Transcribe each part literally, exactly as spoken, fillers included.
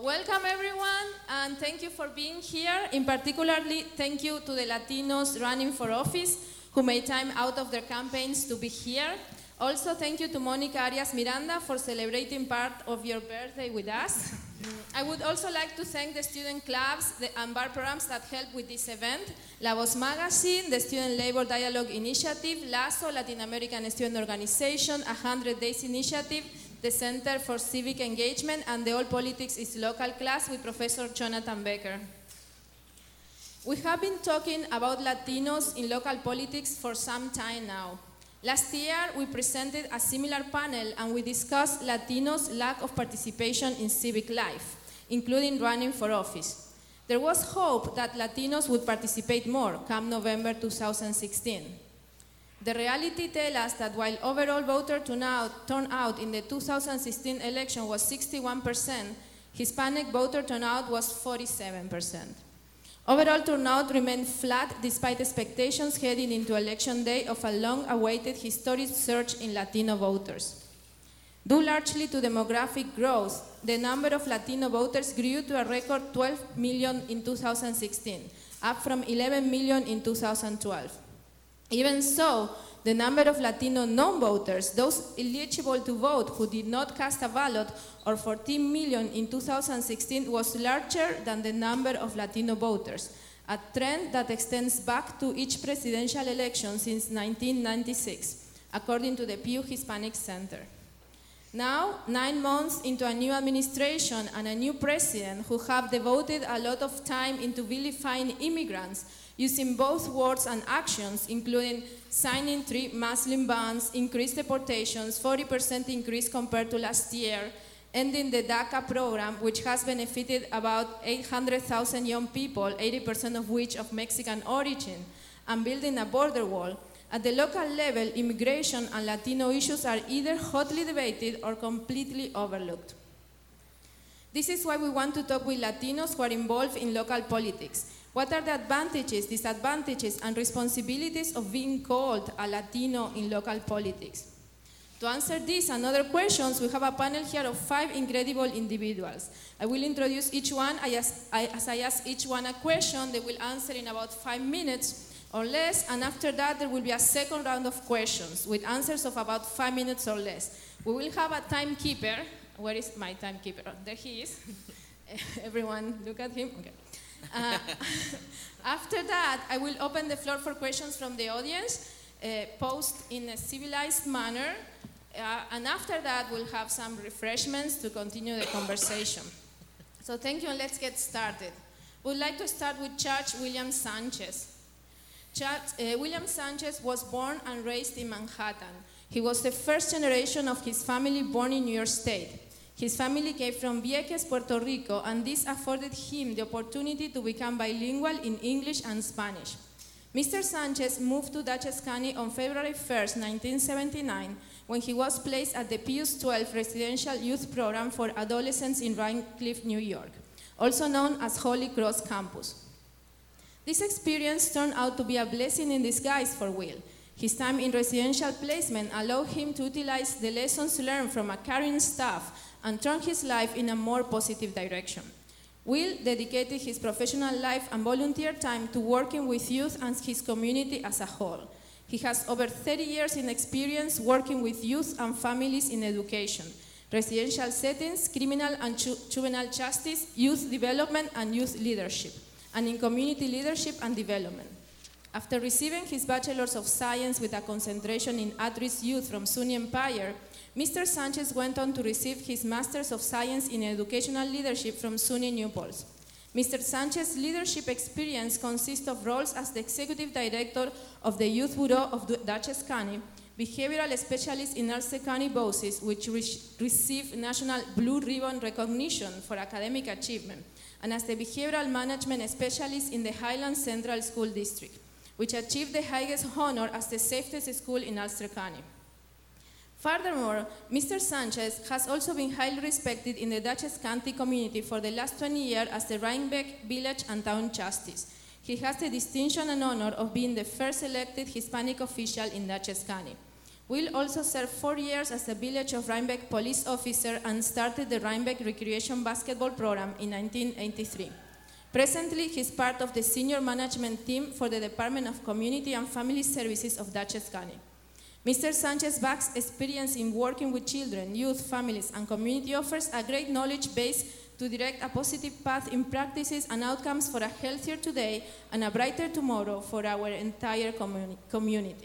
Welcome everyone, and thank you for being here. In particularly, thank you to the Latinos running for office who made time out of their campaigns to be here. Also, thank you to Monica Arias Miranda for celebrating part of your birthday with us. I would also like to thank the student clubs the, and bar programs that helped with this event, La Voz Magazine, the Student Labor Dialogue Initiative, LASO, Latin American Student Organization, one hundred Days Initiative, the Center for Civic Engagement, and the All Politics is Local class with Professor Jonathan Becker. We have been talking about Latinos in local politics for some time now. Last year, we presented a similar panel and we discussed Latinos' lack of participation in civic life, including running for office. There was hope that Latinos would participate more come November two thousand sixteen. The reality tells us that while overall voter turnout, turnout in the two thousand sixteen election was sixty-one percent, Hispanic voter turnout was forty-seven percent. Overall turnout remained flat despite expectations heading into election day of a long-awaited historic surge in Latino voters. Due largely to demographic growth, the number of Latino voters grew to a record twelve million in two thousand sixteen, up from eleven million in two thousand twelve. Even so, the number of Latino non-voters, those eligible to vote who did not cast a ballot, or fourteen million in two thousand sixteen, was larger than the number of Latino voters, a trend that extends back to each presidential election since nineteen ninety-six, according to the Pew Hispanic Center. Now, nine months into a new administration and a new president who have devoted a lot of time into vilifying immigrants, using both words and actions, including signing three Muslim bans, increased deportations, forty percent increase compared to last year, ending the DACA program, which has benefited about eight hundred thousand young people, eighty percent of which of Mexican origin, and building a border wall. At the local level, immigration and Latino issues are either hotly debated or completely overlooked. This is why we want to talk with Latinos who are involved in local politics. What are the advantages, disadvantages, and responsibilities of being called a Latino in local politics? To answer these and other questions, we have a panel here of five incredible individuals. I will introduce each one. I ask, I, as I ask each one a question, they will answer in about five minutes or less, and after that there will be a second round of questions with answers of about five minutes or less. We will have a timekeeper. Where is my timekeeper? Oh, there he is. Everyone look at him. Okay. Uh, after that, I will open the floor for questions from the audience, uh, posed in a civilized manner, uh, and after that, we'll have some refreshments to continue the conversation. So thank you, and let's get started. We'd like to start with Judge William Sanchez. Judge, uh, William Sanchez was born and raised in Manhattan. He was the first generation of his family born in New York State. His family came from Vieques, Puerto Rico, and this afforded him the opportunity to become bilingual in English and Spanish. Mister Sanchez moved to Dutchess County on February first, nineteen seventy-nine, when he was placed at the Pius twelve Residential Youth Program for Adolescents in Radcliffe, New York, also known as Holy Cross Campus. This experience turned out to be a blessing in disguise for Will. His time in residential placement allowed him to utilize the lessons learned from a caring staff and turn his life in a more positive direction. Will dedicated his professional life and volunteer time to working with youth and his community as a whole. He has over thirty years in experience working with youth and families in education, residential settings, criminal and ju- juvenile justice, youth development and youth leadership, and in community leadership and development. After receiving his Bachelor's of Science with a concentration in at-risk youth from SUNY Empire, Mister Sanchez went on to receive his Master's of Science in Educational Leadership from SUNY New Paltz. Mister Sanchez's leadership experience consists of roles as the Executive Director of the Youth Bureau of Dutchess County, Behavioral Specialist in Ulster County B O C E S, which re- received National Blue Ribbon recognition for academic achievement, and as the Behavioral Management Specialist in the Highlands Central School District, which achieved the highest honor as the safest school in Ulster County. Furthermore, Mister Sanchez has also been highly respected in the Dutchess County community for the last twenty years as the Rhinebeck Village and Town Justice. He has the distinction and honor of being the first elected Hispanic official in Dutchess County. Will also served four years as a Village of Rhinebeck police officer and started the Rhinebeck Recreation Basketball Program in nineteen eighty-three. Presently, he is part of the senior management team for the Department of Community and Family Services of Dutchess County. Mister Sanchez-Bach's experience in working with children, youth, families, and community offers a great knowledge base to direct a positive path in practices and outcomes for a healthier today and a brighter tomorrow for our entire communi- community.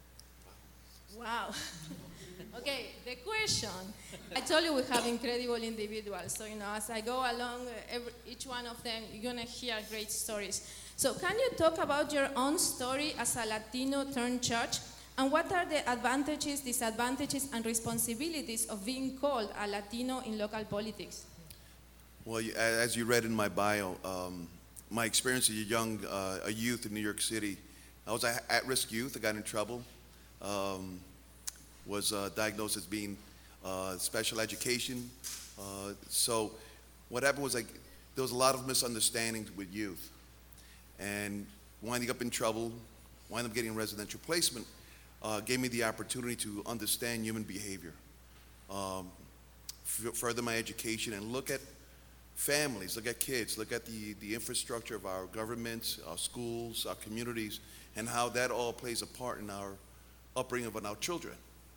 Wow. Okay, the question. I told you we have incredible individuals, so you know, as I go along, every, each one of them, you're gonna hear great stories. So can you talk about your own story as a Latino turned church, and what are the advantages, disadvantages, and responsibilities of being called a Latino in local politics? Well, you- as you read in my bio, um, my experience as a young, uh, a youth in New York City, I was a at-risk youth. I got in trouble. Um, was uh, diagnosed as being uh, special education. Uh, so what happened was, like, there was a lot of misunderstandings with youth. And winding up in trouble, winding up getting residential placement, uh, gave me the opportunity to understand human behavior, um, f- further my education, and look at families, look at kids, look at the, the infrastructure of our governments, our schools, our communities, and how that all plays a part in our upbringing of our children.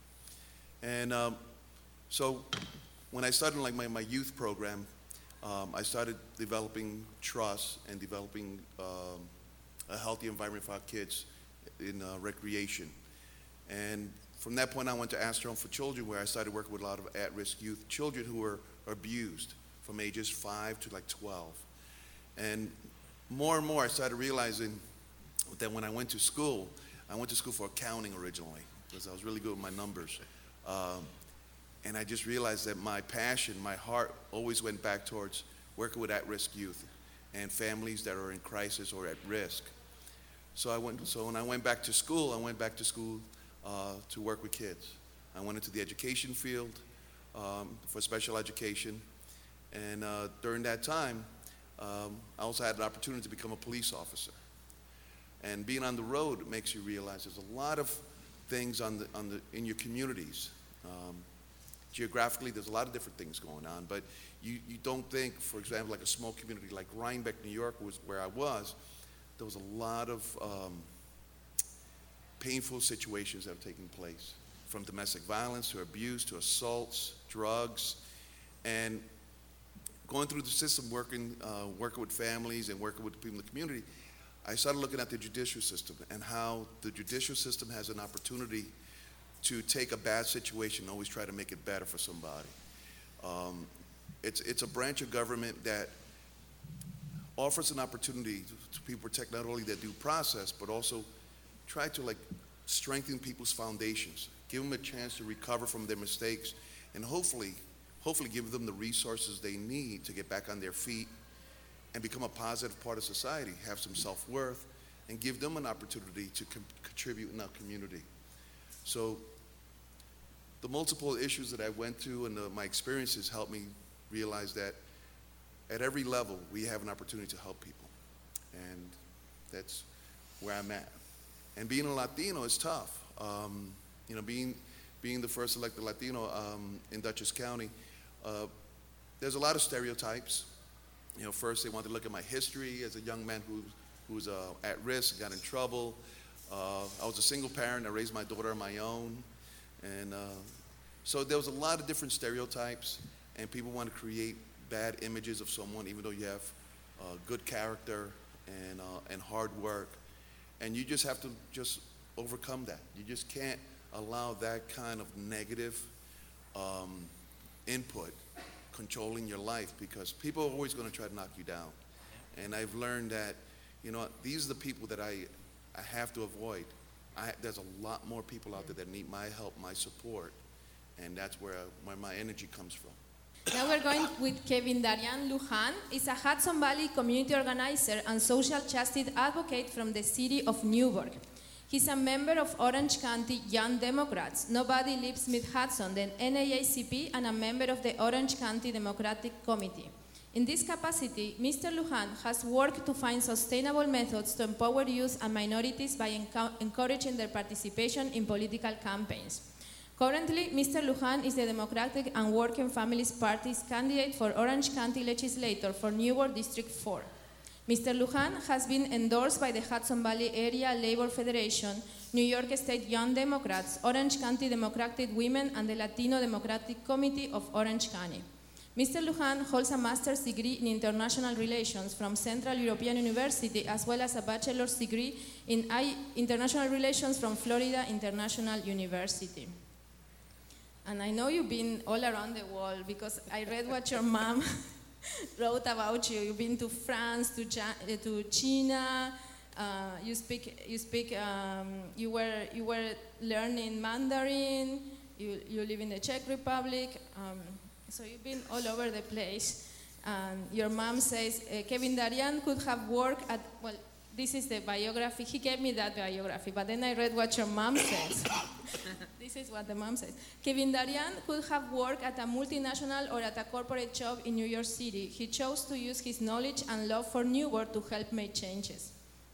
And um, so when I started like my, my youth program, um, I started developing trust and developing um, a healthy environment for our kids in uh, recreation. And from that point, I went to Astor Home for Children, where I started working with a lot of at-risk youth, children who were abused from ages five to like twelve. And more and more, I started realizing that when I went to school, I went to school for accounting originally, because I was really good with my numbers. Um, and I just realized that my passion, my heart always went back towards working with at-risk youth and families that are in crisis or at risk. So I went. So when I went back to school, I went back to school uh, to work with kids. I went into the education field um, for special education, and uh, during that time, um, I also had an opportunity to become a police officer. And being on the road makes you realize there's a lot of things on the, on the, in your communities. Um, geographically, there's a lot of different things going on, but you, you don't think, for example, like a small community like Rhinebeck, New York, was where I was, there was a lot of um, painful situations that are taking place, from domestic violence to abuse to assaults, drugs, and going through the system, working, uh, working with families and working with people in the community, I started looking at the judicial system and how the judicial system has an opportunity to take a bad situation and always try to make it better for somebody. Um, it's, it's a branch of government that offers an opportunity to people protect not only their due process, but also try to like strengthen people's foundations, give them a chance to recover from their mistakes, and hopefully, hopefully give them the resources they need to get back on their feet and become a positive part of society, have some self-worth, and give them an opportunity to com- contribute in our community. So the multiple issues that I went through and the, my experiences helped me realize that at every level, we have an opportunity to help people. And that's where I'm at. And being a Latino is tough. Um, you know, being, being the first elected Latino um, in Dutchess County, uh, there's a lot of stereotypes. You know, first they want to look at my history as a young man who, who was uh, at risk, got in trouble. Uh, I was a single parent. I raised my daughter on my own. And uh, so there was a lot of different stereotypes, and people want to create bad images of someone, even though you have uh, good character and, uh, and hard work. And you just have to just overcome that. You just can't allow that kind of negative um, input controlling your life, because people are always going to try to knock you down. And I've learned that, you know, these are the people that I, I have to avoid. I, there's a lot more people out there that need my help, my support, and that's where, where my energy comes from. Now we're going with Kevin Darian Lujan. He's a Hudson Valley community organizer and social justice advocate from the city of Newburgh. He's a member of Orange County Young Democrats, Nobody Lives Mid Hudson, the N double A C P, and a member of the Orange County Democratic Committee. In this capacity, Mister Luján has worked to find sustainable methods to empower youth and minorities by enco- encouraging their participation in political campaigns. Currently, Mister Luján is the Democratic and Working Families Party's candidate for Orange County Legislator for Newport District four. Mister Luján has been endorsed by the Hudson Valley Area Labor Federation, New York State Young Democrats, Orange County Democratic Women, and the Latino Democratic Committee of Orange County. Mister Luján holds a master's degree in international relations from Central European University, as well as a bachelor's degree in international relations from Florida International University. And I know you've been all around the world because I read what your mom wrote about you. You've been to France, to, ja- to China. Uh, you speak. You speak. Um, you were. You were learning Mandarin. You. You live in the Czech Republic. Um, so you've been all over the place. And your mom says uh, Kevin Darian could have worked at. Well, this is the biography. He gave me that biography, but then I read what your mom says. This is what the mom says. Kevin Darian could have worked at a multinational or at a corporate job in New York City. He chose to use his knowledge and love for Newport to help make changes.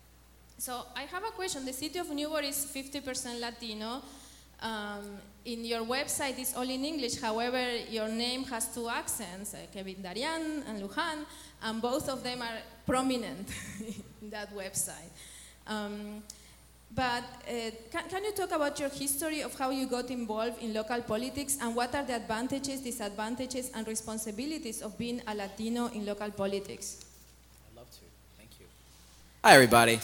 So I have a question. The city of Newport is fifty percent Latino. Um, in your website, it's all in English. However, your name has two accents, uh, Kevin Darian and Luján, and both of them are prominent in that website. Um, but uh, can, can you talk about your history of how you got involved in local politics, and what are the advantages, disadvantages, and responsibilities of being a Latino in local politics? I'd love to. Thank you. Hi, everybody.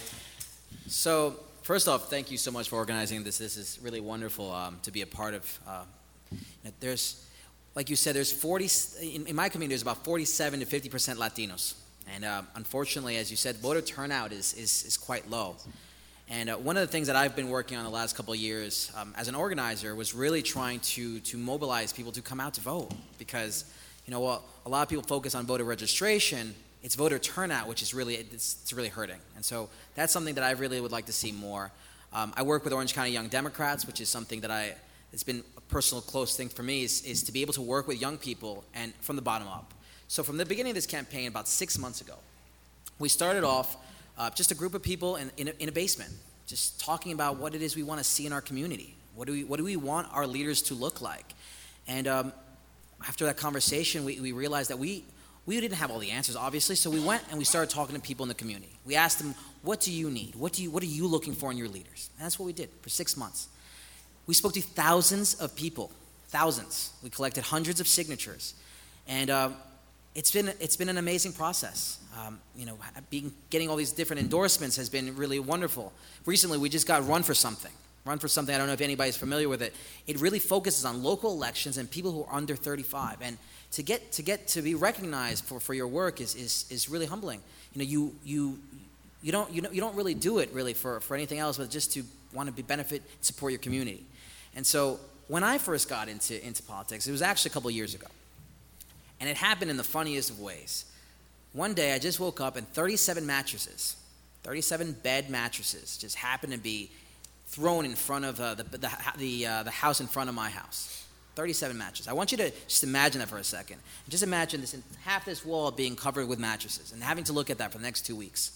So, first off, thank you so much for organizing this. This is really wonderful um, to be a part of. Uh, there's, like you said, there's forty, in, in my community, there's about forty-seven to fifty percent Latinos. And uh, unfortunately, as you said, voter turnout is, is, is quite low. And uh, one of the things that I've been working on the last couple of years um, as an organizer was really trying to, to mobilize people to come out to vote. Because, you know, well, a lot of people focus on voter registration. It's voter turnout, which is really, it's, it's really hurting. And so that's something that I really would like to see more. Um, I work with Orange County Young Democrats, which is something that I, it's been a personal close thing for me, is, is to be able to work with young people and from the bottom up. So from the beginning of this campaign, about six months ago, we started off uh, just a group of people in, in, a, in a basement, just talking about what it is we want to see in our community. What do we, what do we want our leaders to look like? And um, after that conversation, we, we realized that we, We didn't have all the answers, obviously, so we went and we started talking to people in the community. We asked them, what do you need? What do you, what are you looking for in your leaders? And that's what we did for six months. We spoke to thousands of people, thousands. We collected hundreds of signatures. And um, it's been it's been an amazing process. Um, you know, being, getting all these different endorsements has been really wonderful. Recently, we just got Run for Something. Run for Something, I don't know if anybody's familiar with it. It really focuses on local elections and people who are under thirty-five. And to get to get to be recognized for, for your work is, is is really humbling. You know, you you you don't you know you don't really do it really for, for anything else, but just to want to be benefit, support your community. And so when I first got into into politics, it was actually a couple of years ago, and it happened in the funniest of ways. One day, I just woke up and thirty-seven mattresses, thirty-seven bed mattresses, just happened to be thrown in front of uh, the the the, uh, the house in front of my house. thirty-seven mattresses. I want you to just imagine that for a second. Just imagine this half this wall being covered with mattresses and having to look at that for the next two weeks.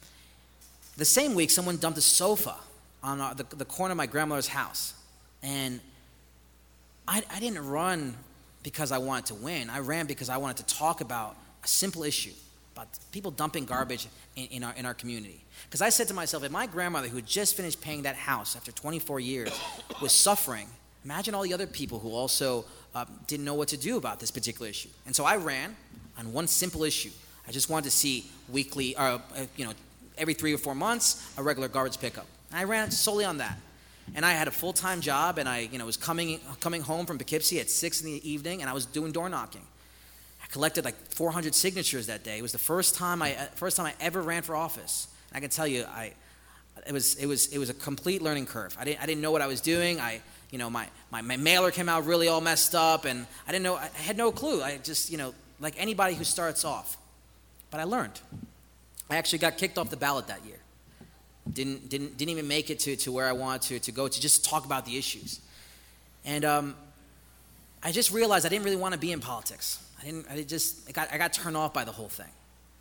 The same week, someone dumped a sofa on our, the, the corner of my grandmother's house. And I, I didn't run because I wanted to win. I ran because I wanted to talk about a simple issue, about people dumping garbage in, in, our, in our community. Because I said to myself, if my grandmother, who had just finished paying that house after twenty-four years, was suffering, imagine all the other people who also uh, didn't know what to do about this particular issue. And so I ran on one simple issue. I just wanted to see weekly, uh, uh, you know, every three or four months, a regular garbage pickup. And I ran solely on that. And I had a full-time job, and I, you know, was coming coming home from Poughkeepsie at six in the evening, and I was doing door knocking. I collected like four hundred signatures that day. It was the first time I first time I ever ran for office. And I can tell you, I it was it was it was a complete learning curve. I didn't I didn't know what I was doing. I you know my, my, my mailer came out really all messed up, and I didn't know I had no clue. I just you know like anybody who starts off, but I learned. I actually got kicked off the ballot that year. Didn't didn't didn't even make it to, to where I wanted to to go to just talk about the issues. And um, I just realized I didn't really want to be in politics. I didn't, I just, I got, I got turned off by the whole thing.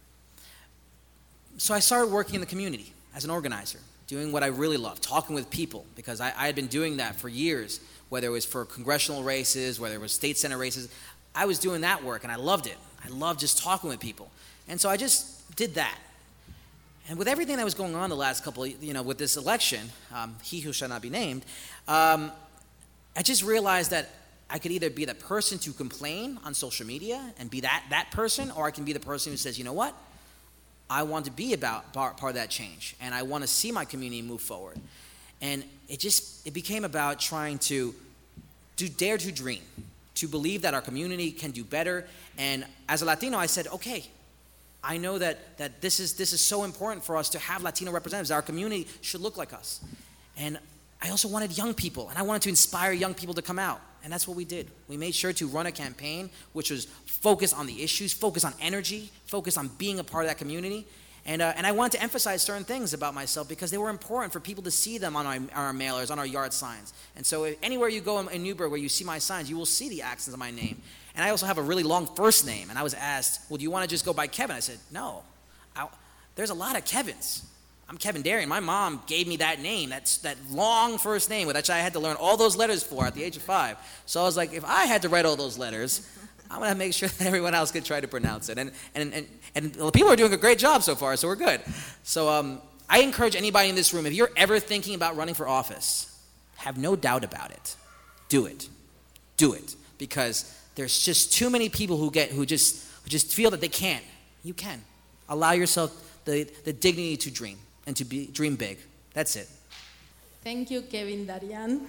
So I started working in the community as an organizer, doing what I really love, talking with people, because I, I had been doing that for years, whether it was for congressional races, whether it was state senate races. I was doing that work, and I loved it. I loved just talking with people. And so I just did that. And with everything that was going on the last couple, of, you know, with this election, um, he who shall not be named, um, I just realized that I could either be the person to complain on social media and be that, that person, or I can be the person who says, you know what? I want to be about part, part of that change, and I want to see my community move forward. And it just, it became about trying to do, dare to dream, to believe that our community can do better. And as a Latino, I said, okay, I know that, that this is, this is so important for us to have Latino representatives. Our community should look like us. And I also wanted young people, and I wanted to inspire young people to come out. And that's what we did. We made sure to run a campaign which was focused on the issues, focused on energy, focused on being a part of that community. And, uh, and I wanted to emphasize certain things about myself because they were important for people to see them on our, on our mailers, on our yard signs. And so if, anywhere you go in, in Newburgh where you see my signs, you will see the accents of my name. And I also have a really long first name. And I was asked, well, do you want to just go by Kevin? I said, no. I, there's a lot of Kevins. I'm Kevin Darian. My mom gave me that name, that's that long first name, which I had to learn all those letters for at the age of five. So I was like, if I had to write all those letters, I'm going to make sure that everyone else could try to pronounce it. And and and, and well, people are doing a great job so far, so we're good. So um, I encourage anybody in this room, if you're ever thinking about running for office, have no doubt about it. Do it. Do it. Because there's just too many people who get who just who just feel that they can't. You can. Allow yourself the, the dignity to dream. And to be, dream big. That's it. Thank you, Kevin Darian.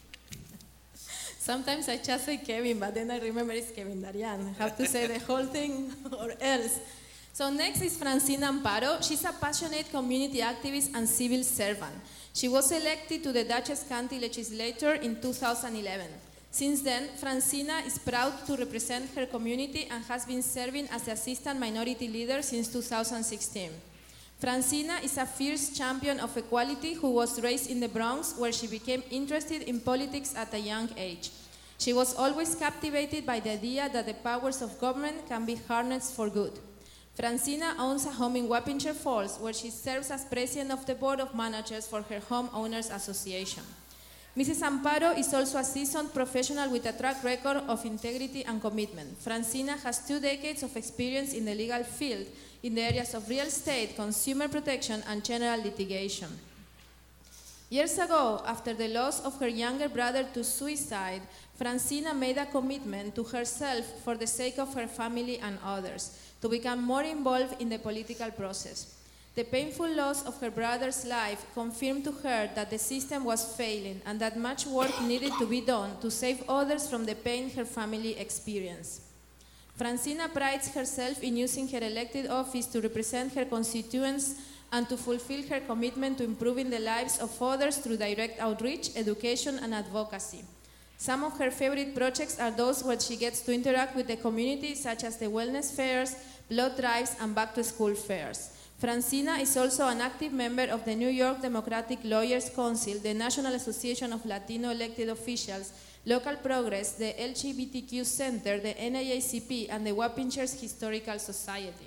Sometimes I just say Kevin, but then I remember it's Kevin Darian. I have to say the whole thing or else. So next is Francina Amparo. She's a passionate community activist and civil servant. She was elected to the Dutchess County Legislature in two thousand eleven. Since then, Francina is proud to represent her community and has been serving as the Assistant Minority Leader since two thousand sixteen. Francina is a fierce champion of equality who was raised in the Bronx, where she became interested in politics at a young age. She was always captivated by the idea that the powers of government can be harnessed for good. Francina owns a home in Wappingers Falls, where she serves as president of the board of managers for her homeowners association. Missus Amparo is also a seasoned professional with a track record of integrity and commitment. Francina has two decades of experience in the legal field in the areas of real estate, consumer protection, and general litigation. Years ago, after the loss of her younger brother to suicide, Francina made a commitment to herself for the sake of her family and others, to become more involved in the political process. The painful loss of her brother's life confirmed to her that the system was failing and that much work needed to be done to save others from the pain her family experienced. Francina prides herself in using her elected office to represent her constituents and to fulfill her commitment to improving the lives of others through direct outreach, education, and advocacy. Some of her favorite projects are those where she gets to interact with the community, such as the wellness fairs, blood drives, and back-to-school fairs. Francina is also an active member of the New York Democratic Lawyers Council, the National Association of Latino Elected Officials, Local Progress, the L G B T Q Center, the N double A C P, and the Wappingers Historical Society.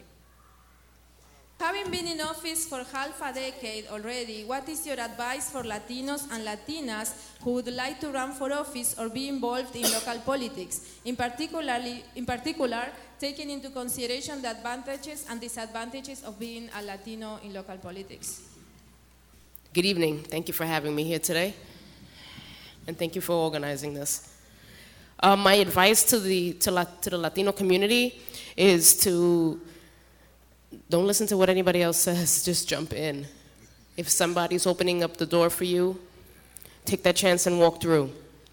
Having been in office for half a decade already, what is your advice for Latinos and Latinas who would like to run for office or be involved in local politics, in, particularly, in particular, taking into consideration the advantages and disadvantages of being a Latino in local politics? Good evening. Thank you for having me here today. And thank you for organizing this. Um, my advice to the, to, La, to the Latino community is to don't listen to what anybody else says, just jump in. If somebody's opening up the door for you, take that chance and walk through.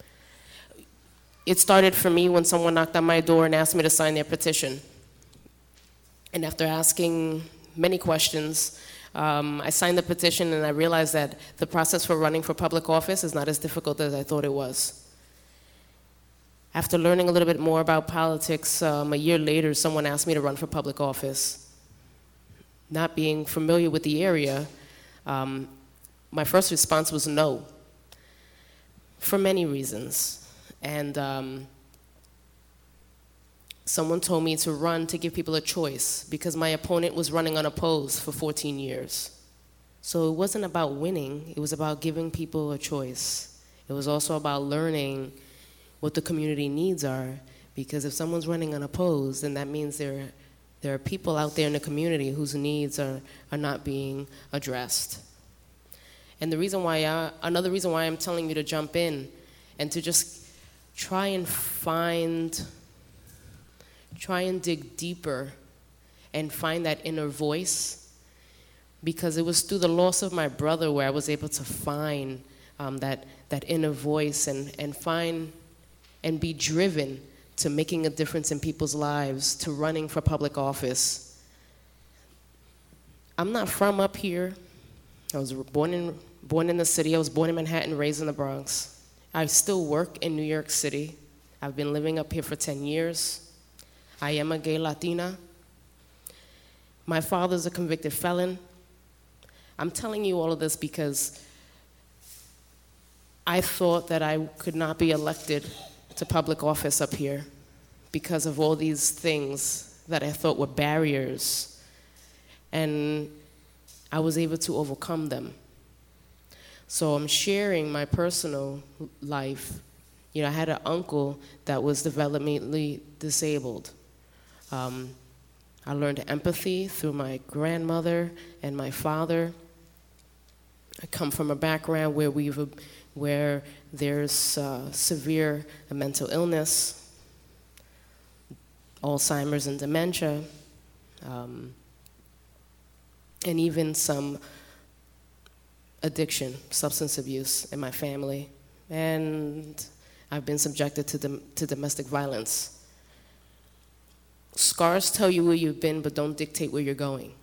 It started for me when someone knocked on my door and asked me to sign their petition. And after asking many questions, um, I signed the petition and I realized that the process for running for public office is not as difficult as I thought it was. After learning a little bit more about politics, um, a year later, someone asked me to run for public office. Not being familiar with the area, um, my first response was no, for many reasons. And um, someone told me to run to give people a choice because my opponent was running unopposed for fourteen years. So it wasn't about winning, it was about giving people a choice. It was also about learning what the community needs are, because if someone's running unopposed, then that means there, there are people out there in the community whose needs are, are not being addressed. And the reason why I, another reason why I'm telling you to jump in and to just try and find, try and dig deeper and find that inner voice, because it was through the loss of my brother where I was able to find um, that, that inner voice and, and find and be driven to making a difference in people's lives, to running for public office. I'm not from up here. I was born in, born in the city. I was born in Manhattan, raised in the Bronx. I still work in New York City. I've been living up here for ten years. I am a gay Latina. My father's a convicted felon. I'm telling you all of this because I thought that I could not be elected to public office up here because of all these things that I thought were barriers. And I was able to overcome them. So I'm sharing my personal life. You know, I had an uncle that was developmentally disabled. Um, I learned empathy through my grandmother and my father. I come from a background where we've, where there's uh, severe mental illness, Alzheimer's and dementia, um, and even some addiction, substance abuse in my family. And I've been subjected to, dom- to domestic violence. Scars tell you where you've been, but don't dictate where you're going.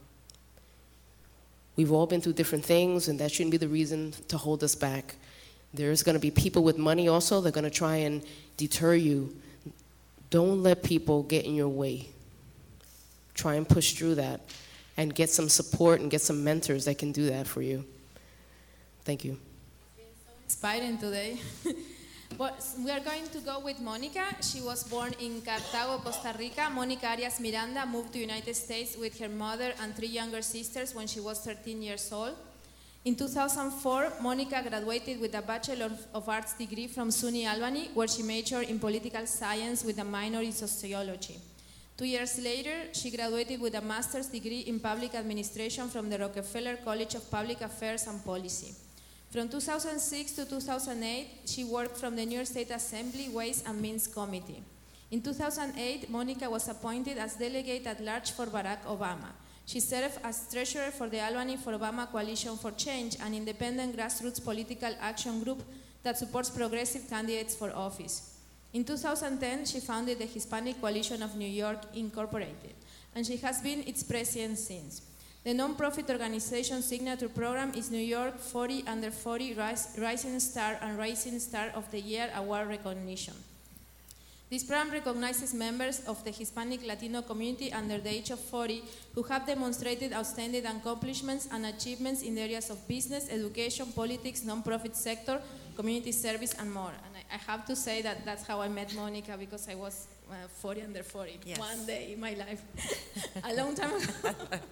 We've all been through different things, and that shouldn't be the reason to hold us back. There's going to be people with money also. They're going to try and deter you. Don't let people get in your way. Try and push through that and get some support and get some mentors that can do that for you. Thank you. It's been so inspiring today. But we are going to go with Monica. She was born in Cartago, Costa Rica. Monica Arias Miranda moved to the United States with her mother and three younger sisters when she was thirteen years old. In two thousand four, Monica graduated with a Bachelor of Arts degree from SUNY Albany, where she majored in political science with a minor in sociology. Two years later, she graduated with a master's degree in public administration from the Rockefeller College of Public Affairs and Policy. From two thousand six to two thousand eight, she worked from the New York State Assembly Ways and Means Committee. In two thousand eight, Monica was appointed as delegate at large for Barack Obama. She served as treasurer for the Albany for Obama Coalition for Change, an independent grassroots political action group that supports progressive candidates for office. In two thousand ten, she founded the Hispanic Coalition of New York, Incorporated, and she has been its president since. The non-profit organization signature program is New York forty under forty Rising Star and Rising Star of the Year award recognition. This program recognizes members of the Hispanic Latino community under the age of forty who have demonstrated outstanding accomplishments and achievements in the areas of business, education, politics, non-profit sector, community service, and more. And I, I have to say that that's how I met Monica, because I was uh, forty under forty yes. one day in my life, a long time ago.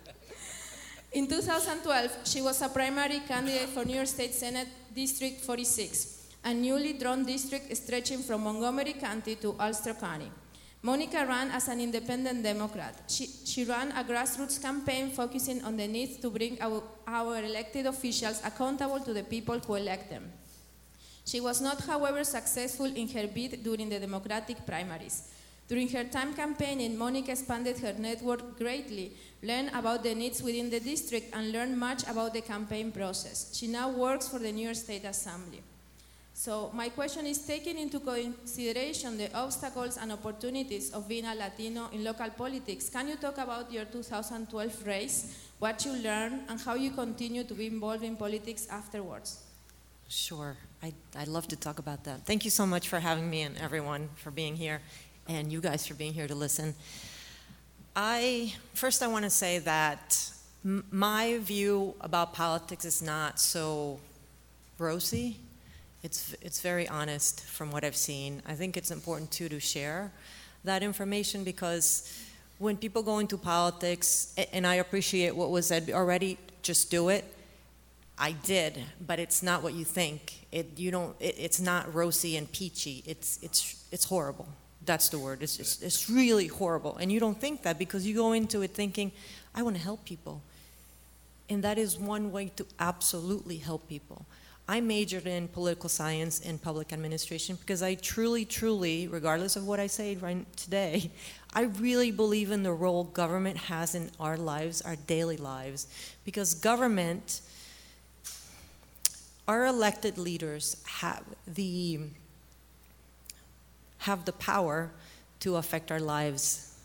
In two thousand twelve, she was a primary candidate for New York State Senate District forty-six, a newly drawn district stretching from Montgomery County to Ulster County. Monica ran as an independent Democrat. She, she ran a grassroots campaign focusing on the need to bring our, our elected officials accountable to the people who elect them. She was not, however, successful in her bid during the Democratic primaries. During her time campaigning, Monica expanded her network greatly, learned about the needs within the district, and learned much about the campaign process. She now works for the New York State Assembly. So my question is, taking into consideration the obstacles and opportunities of being a Latino in local politics, can you talk about your two thousand twelve race, what you learned, and how you continue to be involved in politics afterwards? Sure. I, I'd love to talk about that. Thank you so much for having me, and everyone for being here, and you guys for being here to listen. I First, I want to say that m- my view about politics is not so rosy. It's it's very honest from what I've seen. I think it's important, too, to share that information, because when people go into politics, and I appreciate what was said already, just do it. I did, but it's not what you think. It, you don't, it, it's not rosy and peachy. It's, it's, it's horrible. That's the word. It's, it's, it's really horrible. And you don't think that because you go into it thinking, I want to help people. And that is one way to absolutely help people. I majored in political science and public administration because I truly, truly, regardless of what I say right today, I really believe in the role government has in our lives, our daily lives. Because government, our elected leaders have the, have the power to affect our lives.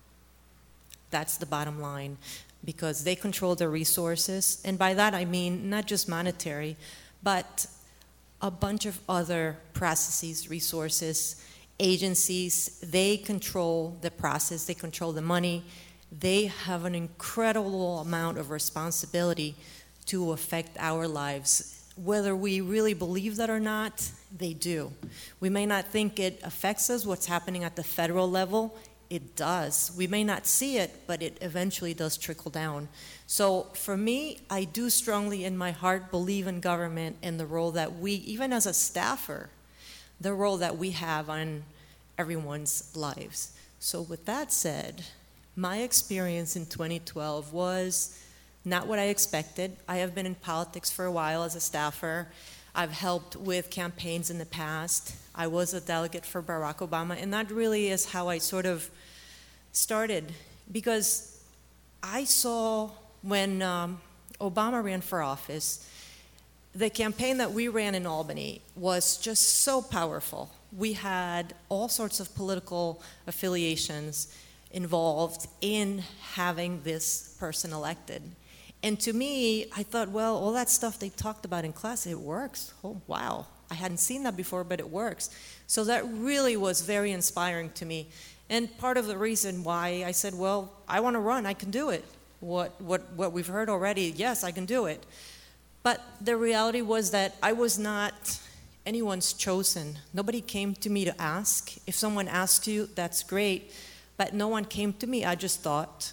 That's the bottom line, because they control the resources. And by that I mean not just monetary, but a bunch of other processes, resources, agencies. They control the process, they control the money. They have an incredible amount of responsibility to affect our lives. Whether we really believe that or not, they do. We may not think it affects us, what's happening at the federal level. It does. We may not see it, but it eventually does trickle down. So for me, I do strongly in my heart believe in government and the role that we, even as a staffer, the role that we have on everyone's lives. So with that said, my experience in twenty twelve was not what I expected. I have been in politics for a while as a staffer. I've helped with campaigns in the past. I was a delegate for Barack Obama, and that really is how I sort of started, because I saw when um, Obama ran for office, the campaign that we ran in Albany was just so powerful. We had all sorts of political affiliations involved in having this person elected. And to me, I thought, well, all that stuff they talked about in class, it works. Oh, wow. I hadn't seen that before, but it works. So that really was very inspiring to me. And part of the reason why I said, well, I want to run, I can do it. What, what, what we've heard already, yes, I can do it. But the reality was that I was not anyone's chosen. Nobody came to me to ask. If someone asked you, that's great. But no one came to me. I just thought,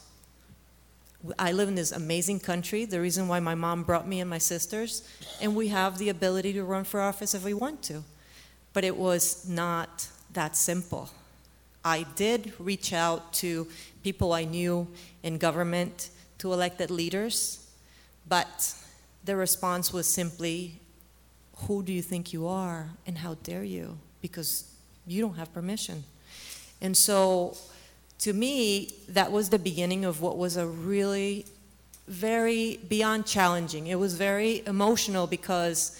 I live in this amazing country, the reason why my mom brought me and my sisters, and we have the ability to run for office if we want to. But it was not that simple. I did reach out to people I knew in government, to elected leaders, but the response was simply, who do you think you are, and how dare you? Because you don't have permission. And so, to me, that was the beginning of what was a really very beyond challenging. It was very emotional because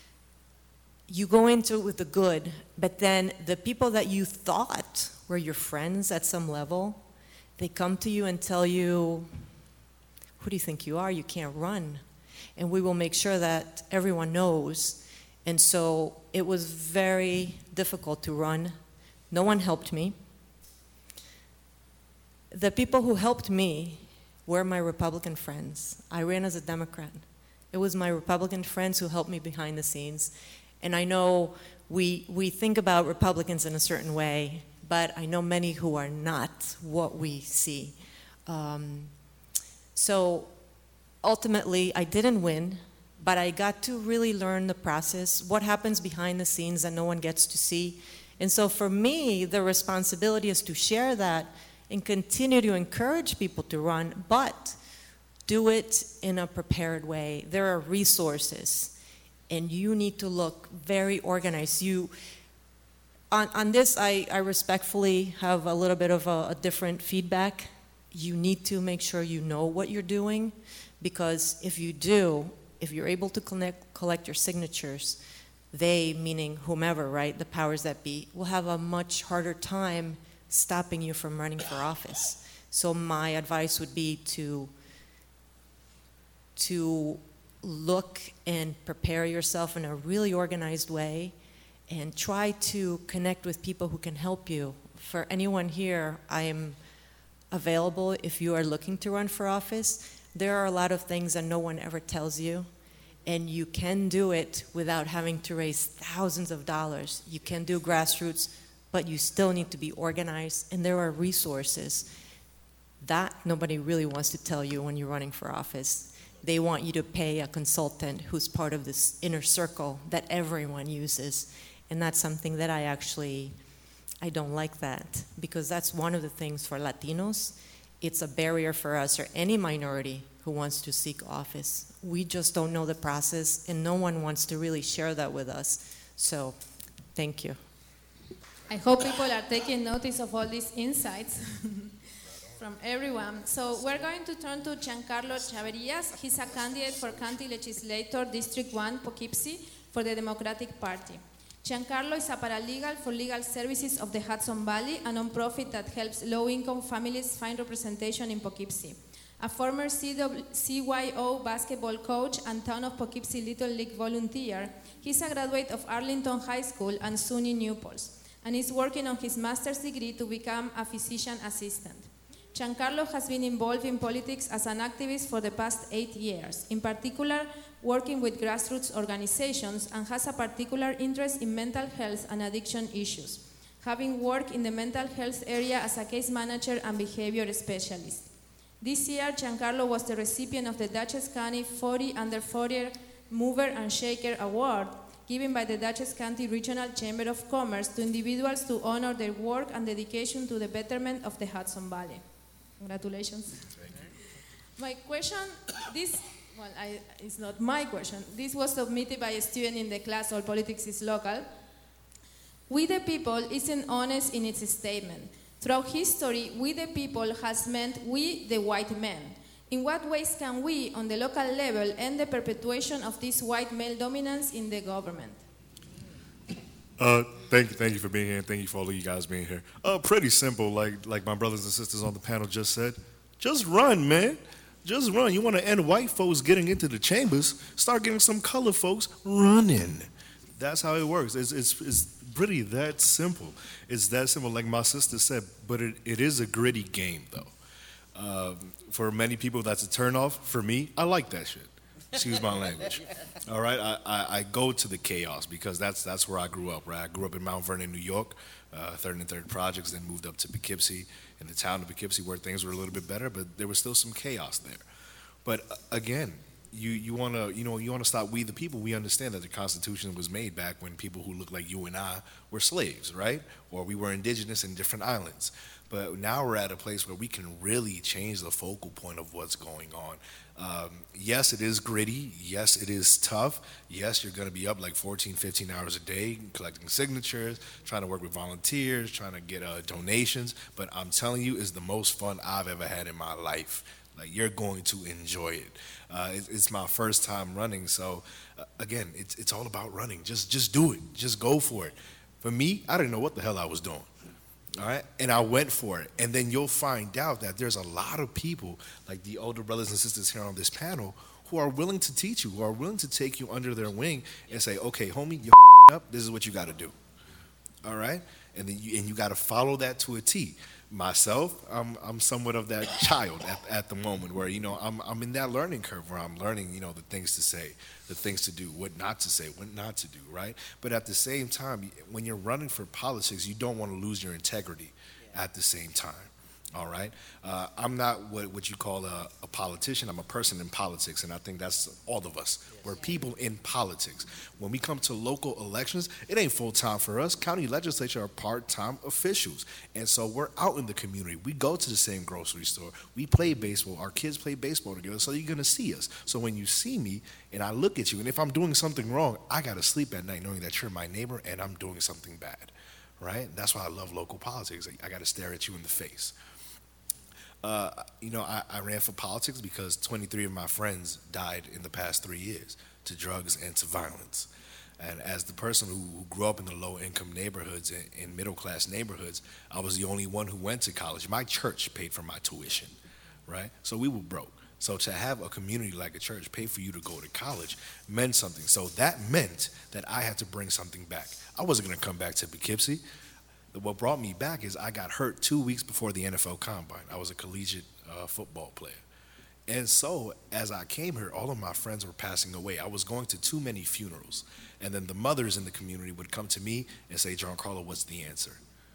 you go into it with the good, but then the people that you thought were your friends at some level, they come to you and tell you, who do you think you are? You can't run. And we will make sure that everyone knows. And so it was very difficult to run. No one helped me. The people who helped me were my Republican friends. I ran as a Democrat. It was my Republican friends who helped me behind the scenes. And I know we, we think about Republicans in a certain way, but I know many who are not what we see. Um, so ultimately, I didn't win, but I got to really learn the process, what happens behind the scenes that no one gets to see. And so for me, the responsibility is to share that and continue to encourage people to run, but do it in a prepared way. There are resources, and you need to look very organized. You, on, on this, I, I respectfully have a little bit of a, a different feedback. You need to make sure you know what you're doing, because if you do, if you're able to connect, collect your signatures, they, meaning whomever, right, the powers that be, will have a much harder time stopping you from running for office. So my advice would be to, to look and prepare yourself in a really organized way and try to connect with people who can help you. For anyone here, I am available if you are looking to run for office. There are a lot of things that no one ever tells you, and you can do it without having to raise thousands of dollars. You can do grassroots but you still need to be organized, and there are resources. That nobody really wants to tell you when you're running for office. They want you to pay a consultant who's part of this inner circle that everyone uses. And that's something that I actually, I don't like that, because that's one of the things for Latinos. It's a barrier for us or any minority who wants to seek office. We just don't know the process, and no one wants to really share that with us. So, thank you. I hope people are taking notice of all these insights from everyone. So we're going to turn to Giancarlo Chaverillas. He's a candidate for County Legislator, District one, Poughkeepsie, for the Democratic Party. Giancarlo is a paralegal for Legal Services of the Hudson Valley, a nonprofit that helps low-income families find representation in Poughkeepsie. A former C Y O basketball coach and Town of Poughkeepsie Little League volunteer, he's a graduate of Arlington High School and SUNY New Paltz, and is working on his master's degree to become a physician assistant. Giancarlo has been involved in politics as an activist for the past eight years, in particular working with grassroots organizations, and has a particular interest in mental health and addiction issues, having worked in the mental health area as a case manager and behavior specialist. This year, Giancarlo was the recipient of the Dutchess County forty under forty Mover and Shaker Award, given by the Dutchess County Regional Chamber of Commerce to individuals to honor their work and dedication to the betterment of the Hudson Valley. Congratulations. My question, this, well, I, it's not my question. This was submitted by a student in the class, All Politics is Local. We the People isn't honest in its statement. Throughout history, we the people has meant we the white men. In what ways can we, on the local level, end the perpetuation of this white male dominance in the government? Uh, thank you, thank you for being here, and thank you for all of you guys being here. Uh, pretty simple, like like my brothers and sisters on the panel just said. Just run, man. Just run. You want to end white folks getting into the chambers? Start getting some colored folks running. That's how it works. It's it's it's pretty that simple. It's that simple, like my sister said. But it, it is a gritty game, though. Uh, for many people, that's a turnoff. For me, I like that shit. Excuse my language. All right, I, I, I go to the chaos because that's that's where I grew up. Right, I grew up in Mount Vernon, New York, uh, third and third projects. Then moved up to Poughkeepsie, in the town of Poughkeepsie, where things were a little bit better, but there was still some chaos there. But uh, again, you you want to you know you want to stop we the people. We understand that the Constitution was made back when people who look like you and I were slaves, right? Or we were indigenous in different islands. But now we're at a place where we can really change the focal point of what's going on. Um, yes, it is gritty. Yes, it is tough. Yes, you're going to be up like fourteen, fifteen hours a day collecting signatures, trying to work with volunteers, trying to get uh, donations. But I'm telling you, it's the most fun I've ever had in my life. Like, you're going to enjoy it. Uh, it it's my first time running. So, uh, again, it's, it's all about running. Just, just do it. Just go for it. For me, I didn't know what the hell I was doing. All right, and I went for it. And then you'll find out that there's a lot of people, like the older brothers and sisters here on this panel, who are willing to teach you, who are willing to take you under their wing and say, okay, homie, you're up, this is what you got to do. All right, and then you, and you got to follow that to a T. Myself, I'm I'm somewhat of that child at, at the moment where, you know, I'm I'm in that learning curve where I'm learning, you know, the things to say, the things to do, what not to say, what not to do, right? But at the same time, when you're running for politics, you don't want to lose your integrity at the same time. All right, uh, I'm not what, what you call a, a politician. I'm a person in politics, and I think that's all of us. We're people in politics. When we come to local elections, it ain't full time for us. County legislature are part-time officials, and so we're out in the community. We go to the same grocery store. We play baseball. Our kids play baseball together, so you're gonna see us. So when you see me and I look at you, and if I'm doing something wrong, I gotta sleep at night knowing that you're my neighbor and I'm doing something bad, right? That's why I love local politics. I gotta stare at you in the face. Uh, you know, I, I ran for politics because twenty-three of my friends died in the past three years to drugs and to violence. And as the person who, who grew up in the low-income neighborhoods and in middle-class neighborhoods, I was the only one who went to college. My church paid for my tuition, right? So we were broke. So to have a community like a church pay for you to go to college meant something. So that meant that I had to bring something back. I wasn't going to come back to Poughkeepsie. What brought me back is I got hurt two weeks before the N F L Combine. I was a collegiate uh, football player. And so as I came here, all of my friends were passing away. I was going to too many funerals. And then the mothers in the community would come to me and say, Giancarlo, what's the answer?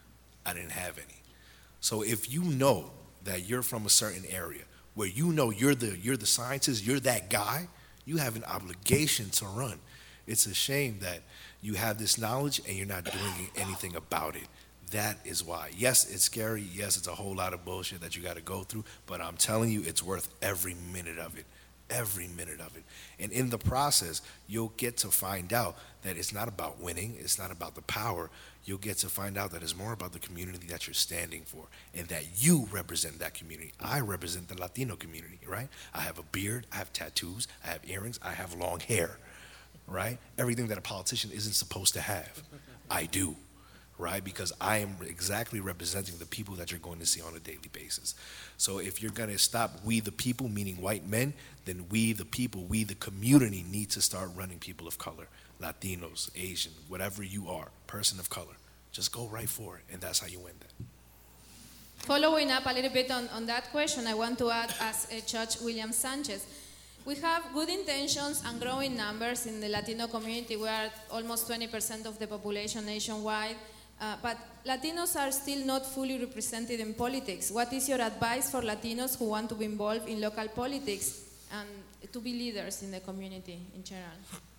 I didn't have any. So if you know that you're from a certain area where you know you're the you're the scientist, you're that guy, you have an obligation to run. It's a shame that you have this knowledge and you're not doing anything about it. That is why. Yes, it's scary. Yes, it's a whole lot of bullshit that you got to go through, but I'm telling you, it's worth every minute of it. Every minute of it. And in the process, you'll get to find out that it's not about winning, it's not about the power. You'll get to find out that it's more about the community that you're standing for and that you represent that community. I represent the Latino community, right? I have a beard, I have tattoos, I have earrings, I have long hair, right? Everything that a politician isn't supposed to have, I do. Right? Because I am exactly representing the people that you're going to see on a daily basis. So if you're going to stop we the people, meaning white men, then we the people, we the community need to start running people of color, Latinos, Asian, whatever you are, person of color. Just go right for it, and that's how you win that. Following up a little bit on, on that question, I want to add, as uh, Judge William Sanchez, we have good intentions and growing numbers in the Latino community. We are almost twenty percent of the population nationwide. Uh, but Latinos are still not fully represented in politics. What is your advice for Latinos who want to be involved in local politics and to be leaders in the community in general?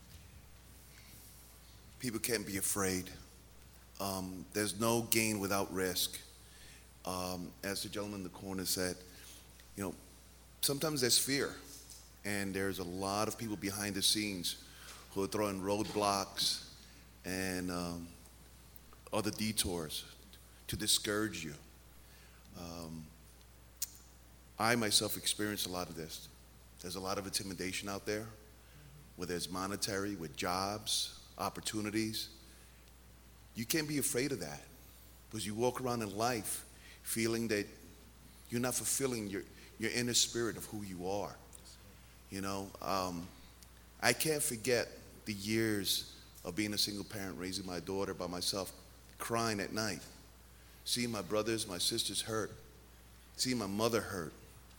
People can't be afraid. Um, there's no gain without risk. Um, as the gentleman in the corner said, you know, sometimes there's fear, and there's a lot of people behind the scenes who are throwing roadblocks and um, other detours to discourage you. Um, I myself experienced a lot of this. There's a lot of intimidation out there, whether it's monetary, with jobs, opportunities. You can't be afraid of that because you walk around in life feeling that you're not fulfilling your, your inner spirit of who you are. You know, um, I can't forget the years of being a single parent, raising my daughter by myself, crying at night, seeing my brothers, my sisters hurt, seeing my mother hurt.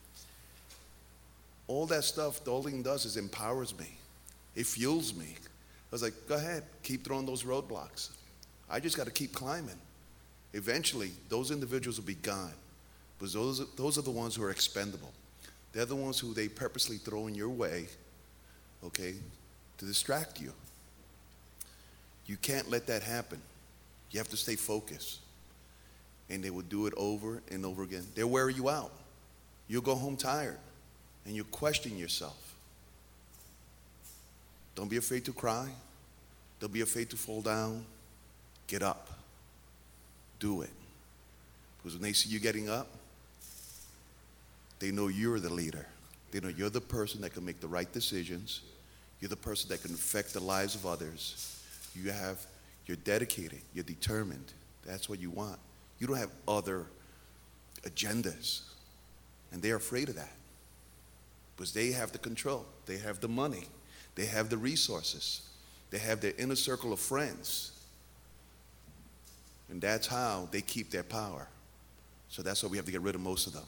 All that stuff, the only thing it does is empowers me. It fuels me. I was like, go ahead, keep throwing those roadblocks. I just got to keep climbing. Eventually, those individuals will be gone, because those, those are the ones who are expendable. They're the ones who they purposely throw in your way, okay, to distract you. You can't let that happen. You have to stay focused. And they will do it over and over again. They'll wear you out. You'll go home tired, and you'll question yourself. Don't be afraid to cry. Don't be afraid to fall down. Get up. Do it. Because when they see you getting up, they know you're the leader. They know you're the person that can make the right decisions. You're the person that can affect the lives of others. You have You're dedicated, you're determined. That's what you want. You don't have other agendas. And they're afraid of that. Because they have the control. They have the money. They have the resources. They have their inner circle of friends. And that's how they keep their power. So that's why we have to get rid of most of them.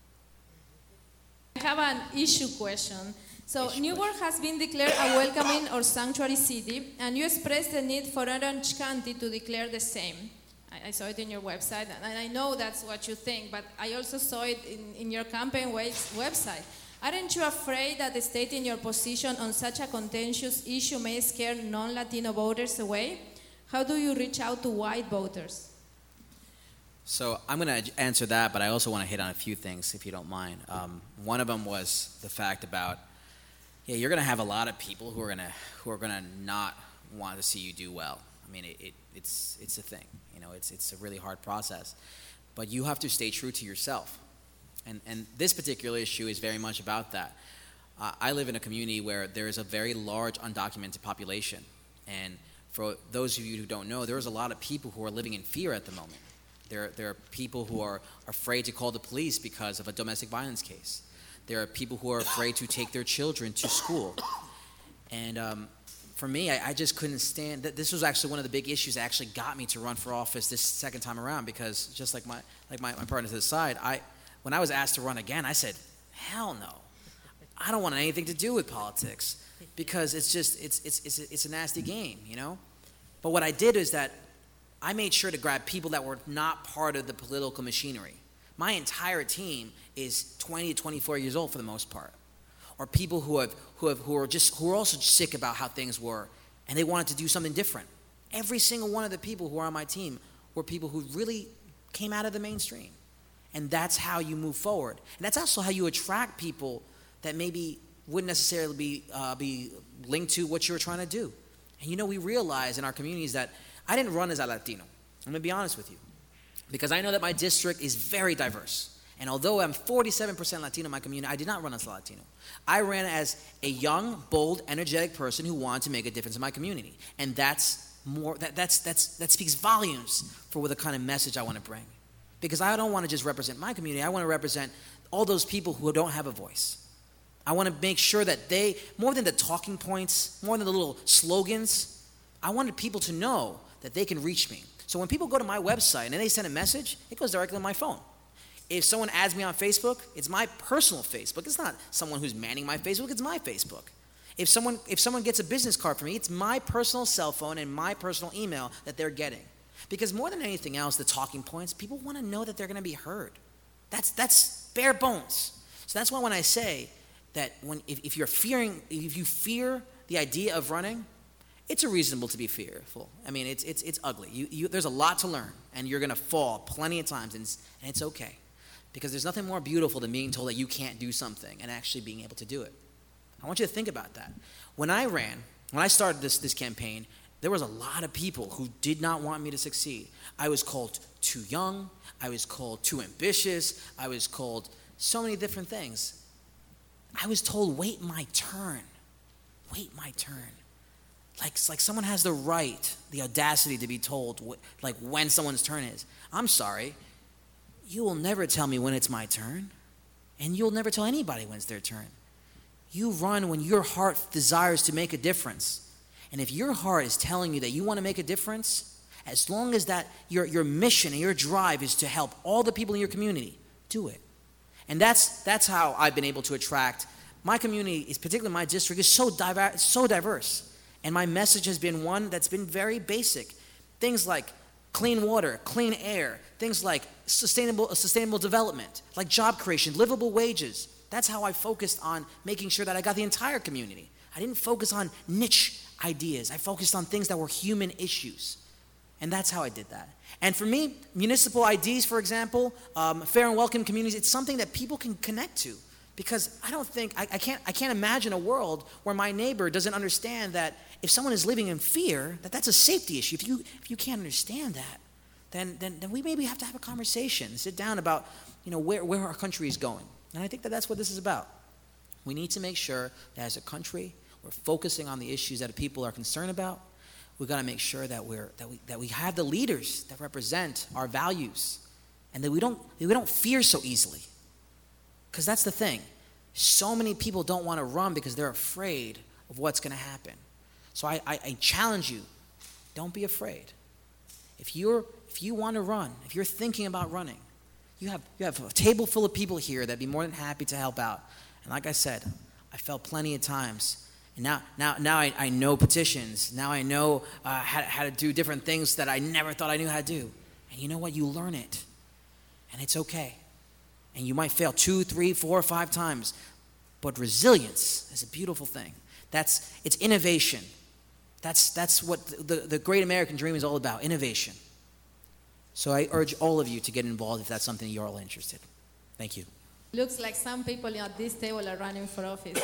I have an issue question. So Newark has been declared a welcoming or sanctuary city, and you expressed the need for Orange County to declare the same. I, I saw it in your website, and I know that's what you think, but I also saw it in, in your campaign website. Aren't you afraid that stating your position on such a contentious issue may scare non-Latino voters away? How do you reach out to white voters? So I'm going to answer that, but I also want to hit on a few things, if you don't mind. Um, one of them was the fact about, yeah, you're going to have a lot of people who are going to who are going to not want to see you do well. I mean, it, it, it's it's a thing. You know, it's it's a really hard process, but you have to stay true to yourself. And and this particular issue is very much about that. Uh, I live in a community where there is a very large undocumented population, and for those of you who don't know, there's a lot of people who are living in fear at the moment. There, there are people who are afraid to call the police because of a domestic violence case. There are people who are afraid to take their children to school. And um, for me, I, I just couldn't stand that. This was actually one of the big issues that actually got me to run for office this second time around, because just like my like my, my partner to the side, I when I was asked to run again, I said, hell no. I don't want anything to do with politics, because it's just it's it's it's a, it's a nasty game, you know? But what I did is that I made sure to grab people that were not part of the political machinery. My entire team is twenty to twenty-four years old for the most part, or people who have who have who are just who are also sick about how things were, and they wanted to do something different. Every single one of the people who are on my team were people who really came out of the mainstream, and that's how you move forward. And that's also how you attract people that maybe wouldn't necessarily be uh, be linked to what you were trying to do. And you know, we realize in our communities that I didn't run as a Latino. I'm gonna be honest with you, because I know that my district is very diverse. And although I'm forty-seven percent Latino in my community, I did not run as a Latino. I ran as a young, bold, energetic person who wanted to make a difference in my community. And that's more, that, that's, that's, that speaks volumes for the kind of message I want to bring. Because I don't want to just represent my community, I want to represent all those people who don't have a voice. I want to make sure that they, more than the talking points, more than the little slogans, I wanted people to know that they can reach me. So when people go to my website and they send a message, it goes directly on my phone. If someone adds me on Facebook, it's my personal Facebook. It's not someone who's manning my Facebook, it's my Facebook. If someone, if someone gets a business card from me, it's my personal cell phone and my personal email that they're getting. Because more than anything else, the talking points, people want to know that they're going to be heard. That's, that's bare bones. So that's why when I say that when, if, if you're fearing, if you fear the idea of running, it's reasonable to be fearful. I mean, it's it's it's ugly. You, you, there's a lot to learn, and you're going to fall plenty of times, and it's, and it's okay. Because there's nothing more beautiful than being told that you can't do something and actually being able to do it. I want you to think about that. When I ran, when I started this, this campaign, there was a lot of people who did not want me to succeed. I was called too young. I was called too ambitious. I was called so many different things. I was told, wait my turn. Wait my turn. Like, like someone has the right, the audacity to be told wh- like when someone's turn is. I'm sorry, you will never tell me when it's my turn, and you'll never tell anybody when it's their turn. You run when your heart desires to make a difference. And if your heart is telling you that you want to make a difference, as long as that your, your mission and your drive is to help all the people in your community, do it. And that's that's how I've been able to attract. My community, is particularly my district, is so diverse, so diverse. And my message has been one that's been very basic. Things like clean water, clean air, things like sustainable, sustainable development, like job creation, livable wages. That's how I focused on making sure that I got the entire community. I didn't focus on niche ideas. I focused on things that were human issues. And that's how I did that. And for me, municipal I Ds, for example, um, fair and welcome communities, it's something that people can connect to. Because I don't think, I, I can't I can't imagine a world where my neighbor doesn't understand that if someone is living in fear, that that's a safety issue. If you if you can't understand that, then then, then we maybe have to have a conversation, sit down about, you know, where, where our country is going. And I think that that's what this is about. We need to make sure that as a country, we're focusing on the issues that people are concerned about. We've got to make sure that we're that we that we have the leaders that represent our values, and that we don't that we don't fear so easily. Because that's the thing. So many people don't want to run because they're afraid of what's going to happen. So I, I, I challenge you, don't be afraid. If you're if you want to run, if you're thinking about running, you have you have a table full of people here that'd be more than happy to help out. And like I said, I felt plenty of times. And now now now I, I know petitions. Now I know uh, how, how to do different things that I never thought I knew how to do. And you know what? You learn it. And it's okay. And you might fail two, three, four, five times. But resilience is a beautiful thing. That's, it's innovation. That's, that's what the, the great American dream is all about, innovation. So I urge all of you to get involved if that's something you're all interested. Thank you. Looks like some people at this table are running for office.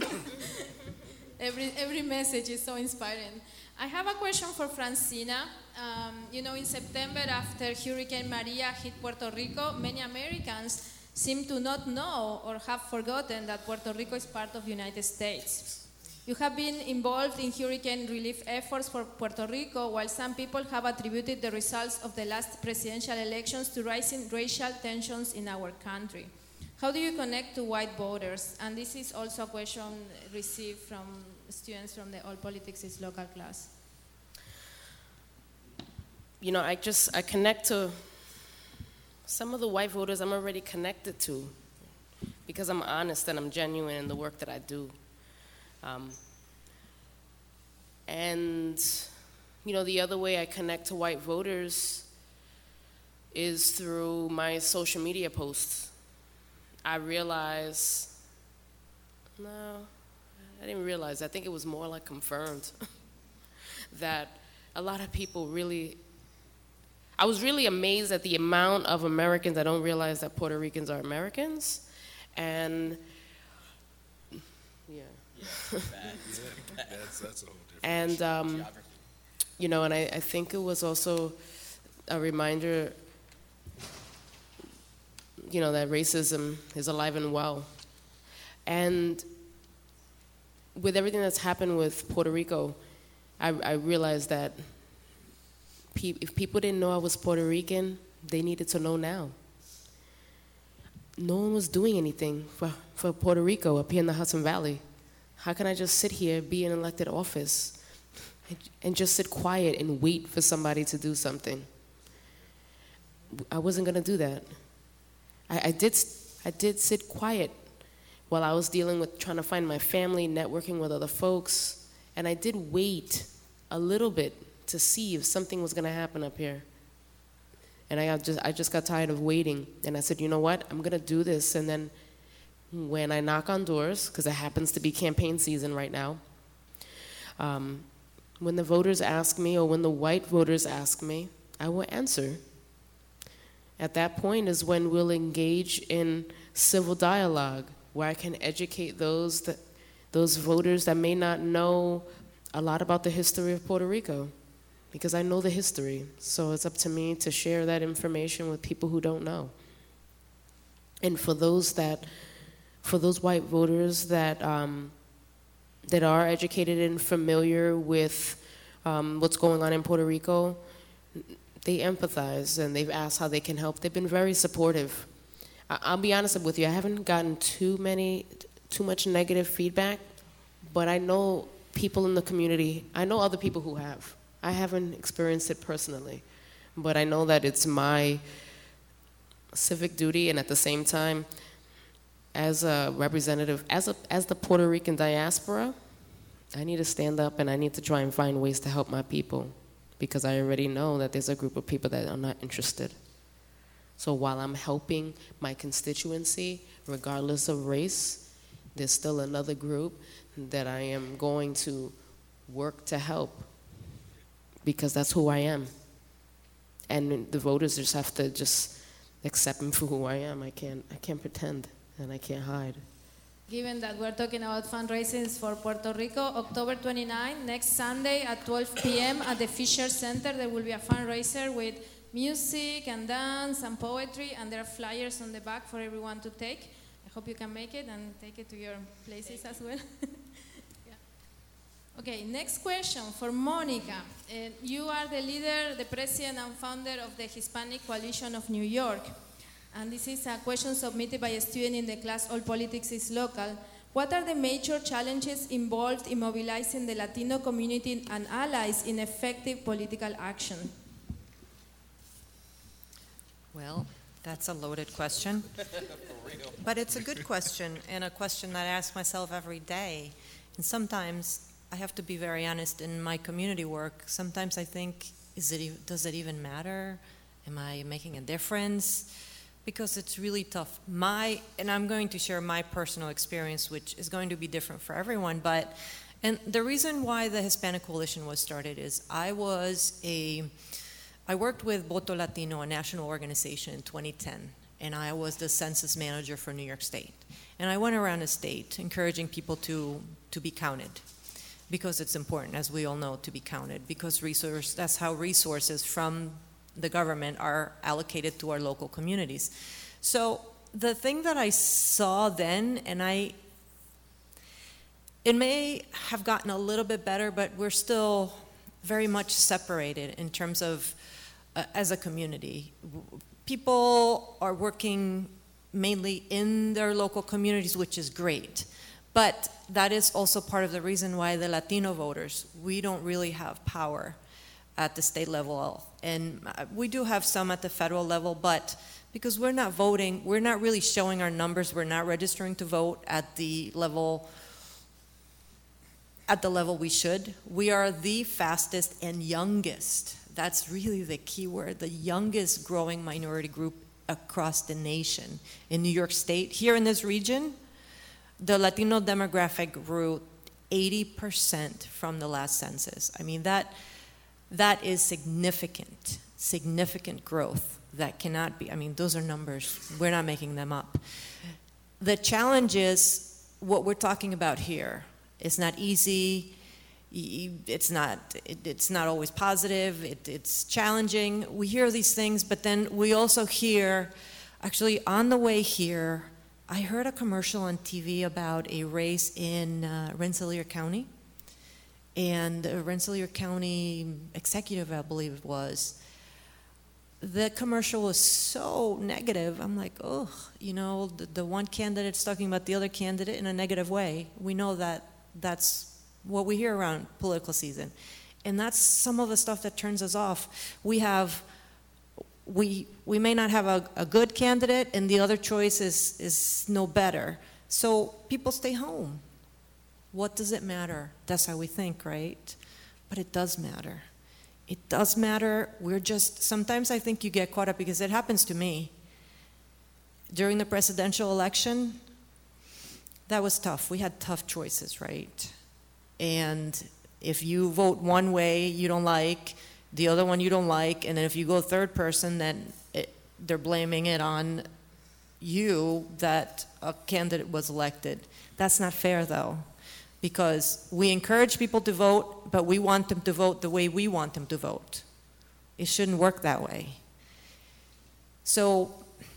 every, every message is so inspiring. I have a question for Francina. Um, you know, in September, after Hurricane Maria hit Puerto Rico, many Americans seem to not know or have forgotten that Puerto Rico is part of the United States. You have been involved in hurricane relief efforts for Puerto Rico, while some people have attributed the results of the last presidential elections to rising racial tensions in our country. How do you connect to white voters? And this is also a question received from students from the All Politics is Local class. You know, I just, I connect to some of the white voters I'm already connected to because I'm honest and I'm genuine in the work that I do. Um, and, you know, the other way I connect to white voters is through my social media posts. I realize, no, I didn't realize, I think it was more like confirmed, that a lot of people really, I was really amazed at the amount of Americans that don't realize that Puerto Ricans are Americans. And, yeah. that's, that's a whole different And, um, you know, and I, I think it was also a reminder, you know, that racism is alive and well. And with everything that's happened with Puerto Rico, I, I realized that pe- if people didn't know I was Puerto Rican, they needed to know now. No one was doing anything for, for Puerto Rico up here in the Hudson Valley. How can I just sit here, be in elected office, and, and just sit quiet and wait for somebody to do something? I wasn't gonna do that. I, I did I did sit quiet while I was dealing with trying to find my family, networking with other folks, and I did wait a little bit to see if something was gonna happen up here. And I got just I just got tired of waiting, and I said, you know what, I'm gonna do this. And then when I knock on doors, because it happens to be campaign season right now, um, when the voters ask me, or when the white voters ask me, I will answer. At that point is when we'll engage in civil dialogue, where I can educate those that, those voters that may not know a lot about the history of Puerto Rico, because I know the history. So it's up to me to share that information with people who don't know. And for those that, for those white voters that um, that are educated and familiar with um, what's going on in Puerto Rico, they empathize and they've asked how they can help. They've been very supportive. I- I'll be honest with you, I haven't gotten too many, too much negative feedback, but I know people in the community, I know other people who have. I haven't experienced it personally, but I know that it's my civic duty, and at the same time, as a representative, as a, as the Puerto Rican diaspora, I need to stand up and I need to try and find ways to help my people, because I already know that there's a group of people that are not interested. So while I'm helping my constituency, regardless of race, there's still another group that I am going to work to help, because that's who I am. And the voters just have to just accept me for who I am. I can't, I can't pretend, and I can't hide. Given that we're talking about fundraising for Puerto Rico, October twenty-ninth, next Sunday at twelve p m at the Fisher Center, there will be a fundraiser with music and dance and poetry, and there are flyers on the back for everyone to take. I hope you can make it and take it to your places as well. Yeah. Okay, next question for Monica. Uh, you are the leader, the president and founder of the Hispanic Coalition of New York. And this is a question submitted by a student in the class All Politics is Local. What are the major challenges involved in mobilizing the Latino community and allies in effective political action? Well, that's a loaded question. But it's a good question, and a question that I ask myself every day. And sometimes I have to be very honest in my community work. Sometimes I think, is it, e- does it even matter? Am I making a difference? Because it's really tough. My, and I'm going to share my personal experience, which is going to be different for everyone, but, and the reason why the Hispanic Coalition was started is I was a, I worked with Voto Latino, a national organization, in twenty ten, and I was the census manager for New York State. And I went around the state encouraging people to, to be counted, because it's important, as we all know, to be counted, because resource, that's how resources from the government are allocated to our local communities. So the thing that I saw then, and I, it may have gotten a little bit better, but we're still very much separated in terms of, uh, as a community. People are working mainly in their local communities, which is great. But that is also part of the reason why the Latino voters, we don't really have power at the state level. And we do have some at the federal level, but because we're not voting, we're not really showing our numbers, we're not registering to vote at the level at the level we should. We are the fastest and youngest. That's really the key word, the youngest growing minority group across the nation. In New York State, here in this region, the Latino demographic grew eighty percent from the last census. I mean, that that is significant, significant growth that cannot be, I mean, those are numbers. We're not making them up. The challenge is what we're talking about here. It's not easy. It's not, it, it's not always positive. It, it's challenging. We hear these things, but then we also hear, actually on the way here, I heard a commercial on T V about a race in uh, Rensselaer County. And the Rensselaer County executive, I believe it was, the commercial was so negative. I'm like, oh, you know, the, the one candidate's talking about the other candidate in a negative way. We know that that's what we hear around political season. And that's some of the stuff that turns us off. We have, we we may not have a, a good candidate and the other choice is, is no better. So people stay home. What does it matter? That's how we think, right? But it does matter. It does matter. We're just, sometimes I think you get caught up because it happens to me. During the presidential election, that was tough. We had tough choices, right? And if you vote one way you don't like, the other one you don't like, and then if you go third person, then it, they're blaming it on you that a candidate was elected. That's not fair, though, because we encourage people to vote, but we want them to vote the way we want them to vote. It shouldn't work that way. So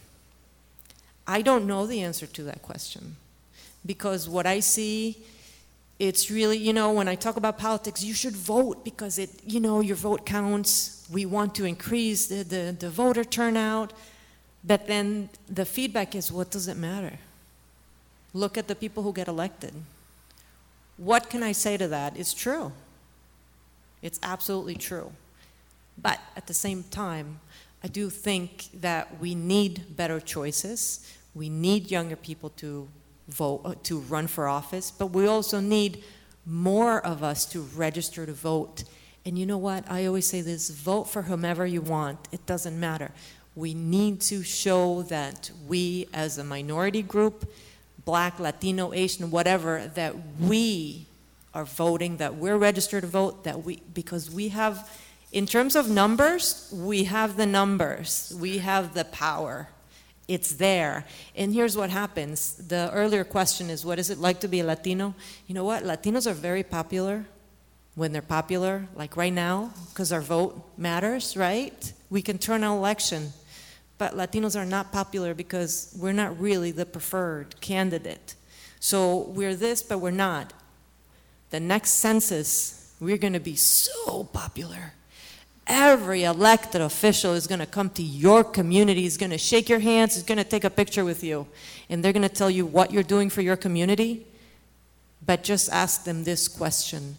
I don't know the answer to that question, because what I see, it's really, you know, when I talk about politics, you should vote because it, you know, your vote counts. We want to increase the, the, the voter turnout. But then the feedback is, what does it matter? Look at the people who get elected. What can I say to that? It's true. It's absolutely true. But at the same time, I do think that we need better choices. We need younger people to vote, to run for office, but we also need more of us to register to vote. And you know what? I always say this, vote for whomever you want. It doesn't matter. We need to show that we as a minority group, Black, Latino, Asian, whatever, that we are voting, that we're registered to vote, that we, because we have, in terms of numbers, we have the numbers. We have the power. It's there. And here's what happens. The earlier question is, what is it like to be a Latino? You know what? Latinos are very popular when they're popular, like right now, because our vote matters, right? We can turn an election. But Latinos are not popular because we're not really the preferred candidate. So we're this, but we're not. The next census, we're going to be so popular. Every elected official is going to come to your community, is going to shake your hands, is going to take a picture with you, and they're going to tell you what you're doing for your community. But just ask them this question: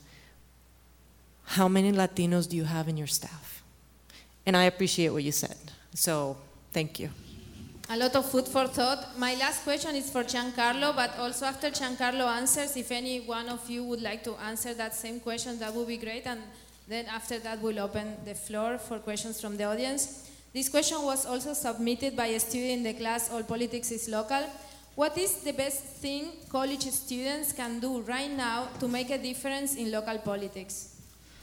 how many Latinos do you have in your staff? And I appreciate what you said. So thank you. A lot of food for thought. My last question is for Giancarlo, but also after Giancarlo answers, if any one of you would like to answer that same question, that would be great. And then after that, we'll open the floor for questions from the audience. This question was also submitted by a student in the class, All Politics is Local. What is the best thing college students can do right now to make a difference in local politics?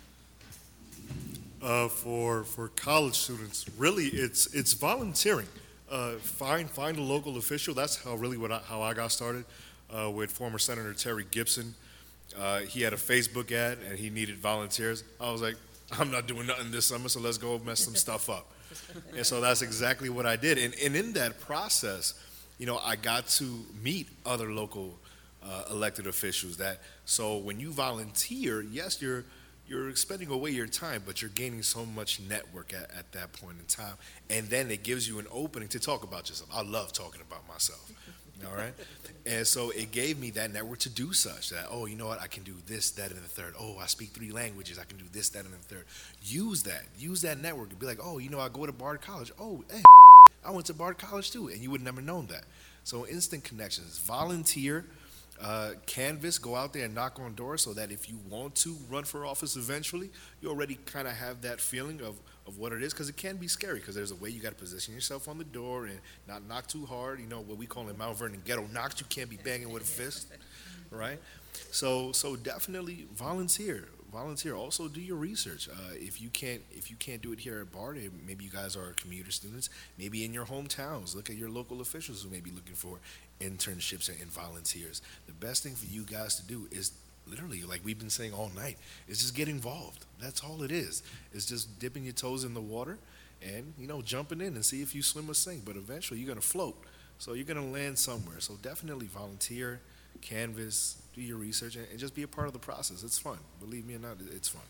Uh, for for college students, really, it's it's volunteering. Uh, find find a local official. That's how really what I, how I got started uh, with former Senator Terry Gibson. Uh, he had a Facebook ad and he needed volunteers. I was like, I'm not doing nothing this summer, so let's go mess some stuff up. And so that's exactly what I did. And, and in that process, you know, I got to meet other local uh, elected officials. That so when you volunteer, yes, you're you're spending away your time, but you're gaining so much network at, at that point in time. And then it gives you an opening to talk about yourself. I love talking about myself. All right? And so it gave me that network to do such that, oh, you know what, I can do this, that, and the third. Oh, I speak three languages. I can do this, that, and the third. Use that. Use that network and be like, oh, you know, I go to Bard College. Oh, hey, I went to Bard College too. And you would never known that. So instant connections. Volunteer. Uh, canvas, go out there and knock on doors so that if you want to run for office eventually, you already kind of have that feeling of, of what it is, because it can be scary, because there's a way you got to position yourself on the door and not knock too hard. You know, what we call in Mount Vernon ghetto knocks. You can't be banging with a fist, right? So so definitely volunteer. Volunteer. Also, do your research. Uh, if you can't, if you can't do it here at BART, maybe you guys are commuter students. Maybe in your hometowns, look at your local officials who may be looking for internships and, and volunteers. The best thing for you guys to do is literally, like we've been saying all night, is just get involved. That's all it is. It's just dipping your toes in the water, and you know, jumping in and see if you swim or sink. But eventually, you're gonna float. So you're gonna land somewhere. So definitely volunteer, canvas. Do your research and, and just be a part of the process. It's fun. Believe me or not, it's fun.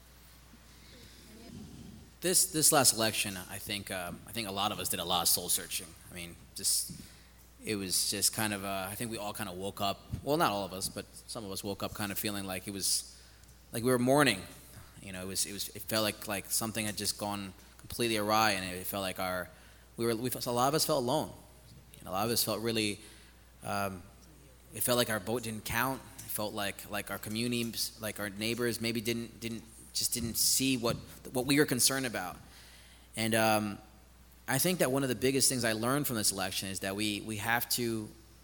This this last election, I think um, I think a lot of us did a lot of soul searching. I mean, just it was just kind of uh, I think we all kind of woke up. Well, not all of us, but some of us woke up kind of feeling like it was like we were mourning. You know, it was it was it felt like like something had just gone completely awry, and it felt like our we were we felt, a lot of us felt alone. And a lot of us felt really. Um, It felt like our vote didn't count. It felt like like our communities, like our neighbors, maybe didn't didn't just didn't see what what we were concerned about. And um, I think that one of the biggest things I learned from this election is that we we have to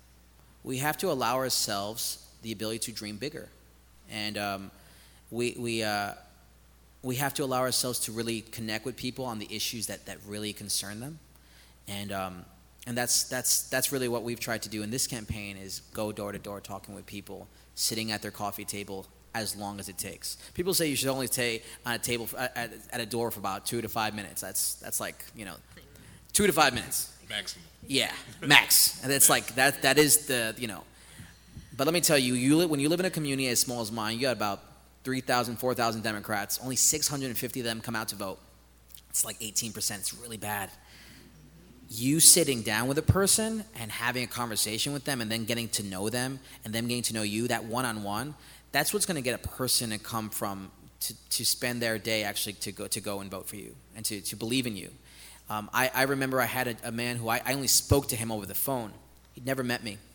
we have to allow ourselves the ability to dream bigger, and um, we we uh, we have to allow ourselves to really connect with people on the issues that that really concern them, and. Um, And that's that's that's really what we've tried to do in this campaign is go door to door talking with people, sitting at their coffee table as long as it takes. People say you should only stay on a table at, at a door for about two to five minutes. That's that's like, you know, two to five minutes. Maximum. Yeah, max. And it's like that that is the, you know. But let me tell you, you live, when you live in a community as small as mine, you got about three thousand, four thousand Democrats. Only six hundred fifty of them come out to vote. It's like eighteen percent. It's really bad. You sitting down with a person and having a conversation with them and then getting to know them and them getting to know you, that one-on-one, that's what's going to get a person to come from, to, to spend their day actually to go to go and vote for you and to, to believe in you. Um, I, I remember I had a, a man who I, I only spoke to him over the phone. He'd never met me.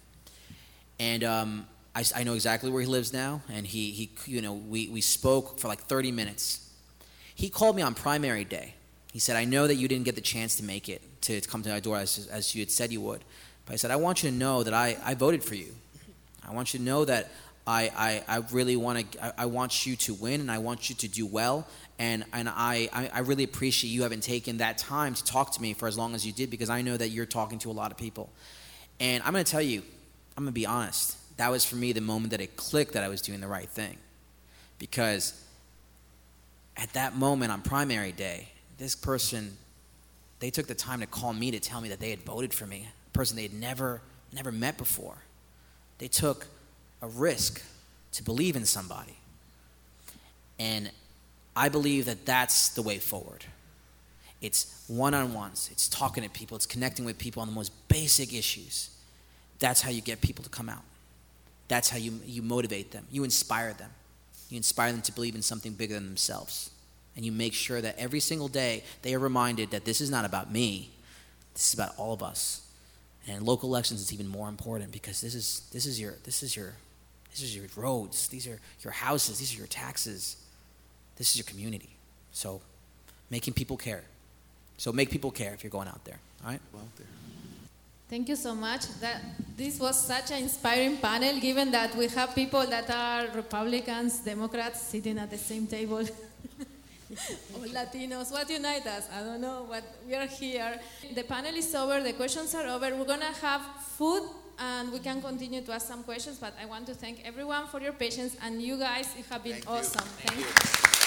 And um, I, I know exactly where he lives now, and he, he you know, we, we spoke for like thirty minutes. He called me on primary day. He said, I know that you didn't get the chance to make it, to, to come to my door as, as you had said you would. But I said, I want you to know that I, I voted for you. I want you to know that I, I, I really want to, I, I want you to win, and I want you to do well. And, and I, I, I really appreciate you having taken that time to talk to me for as long as you did, because I know that you're talking to a lot of people. And I'm going to tell you, I'm going to be honest. That was for me the moment that it clicked that I was doing the right thing. Because at that moment on primary day, this person, they took the time to call me to tell me that they had voted for me, a person they had never, never met before. They took a risk to believe in somebody. And I believe that that's the way forward. It's one-on-ones. It's talking to people. It's connecting with people on the most basic issues. That's how you get people to come out. That's how you, you motivate them. You inspire them. You inspire them to believe in something bigger than themselves. And you make sure that every single day they are reminded that this is not about me. This is about all of us. And in local elections, it's even more important, because this is this is your this is your this is your roads. These are your houses. These are your taxes. This is your community. So, making people care. So make people care if you're going out there. All right. Go out there. Thank you so much. That this was such an inspiring panel, given that we have people that are Republicans, Democrats sitting at the same table. Or Latinos, what unites us? I don't know, but we are here. The panel is over, the questions are over. We're gonna have food and we can continue to ask some questions, but I want to thank everyone for your patience, and you guys, you have been Thank awesome. You. Thank Thank you. you.